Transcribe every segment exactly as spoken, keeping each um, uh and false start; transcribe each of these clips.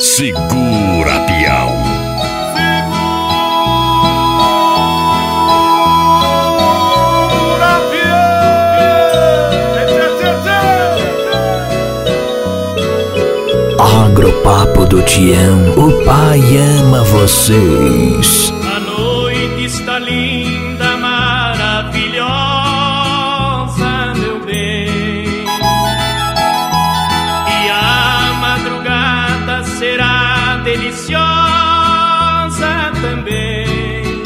Segura, peão. Agropapo do Tião, o pai ama vocês. A noite está linda, maravilhosa, meu bem. E a madrugada será deliciosa também.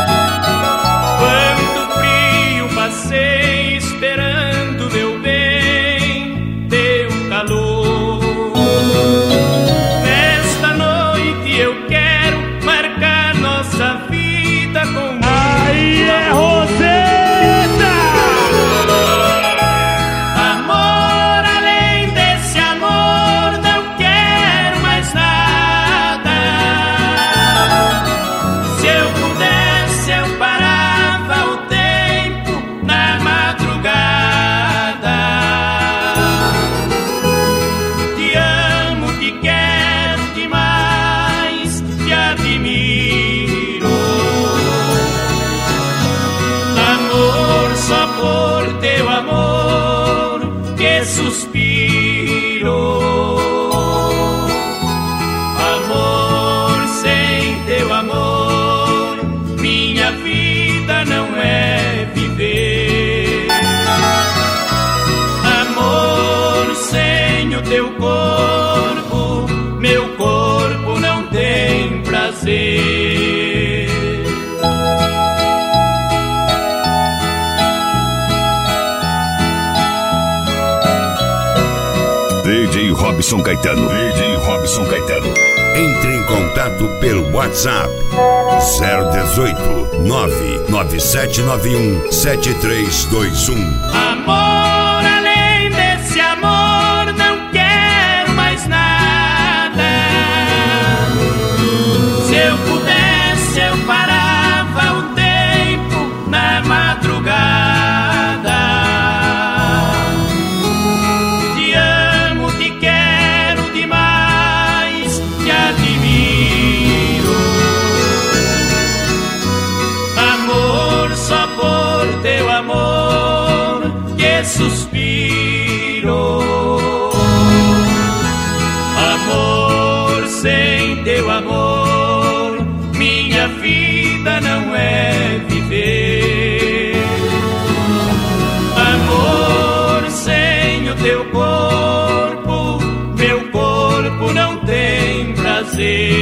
Quanto frio passei esperando, meu bem, teu calor. Nesta noite eu quero marcar nossa vida com aí é Roseta! Amor, além desse amor não quero mais nada. Se eu pudesse eu parava o tempo na madrugada. Te amo, te quero demais, te admiro. Amor, só por teu amor que suspiro. Amor, sem teu amor minha vida não é viver. Amor, sem o teu corpo meu corpo não tem prazer. D J Robson Caetano. D J Robson Caetano. Entre em contato pelo WhatsApp zero dezoito, nove nove sete nove um, sete três dois um. Amor, além desse amor não quero mais nada. Se eu pudesse eu parava o tempo na madrugada. Te amo, te quero demais, te admiro. Amor, só por teu amor que suspiro. Amor, sem teu amor minha vida não é viver. Amor, sem o teu corpo meu corpo não tem prazer.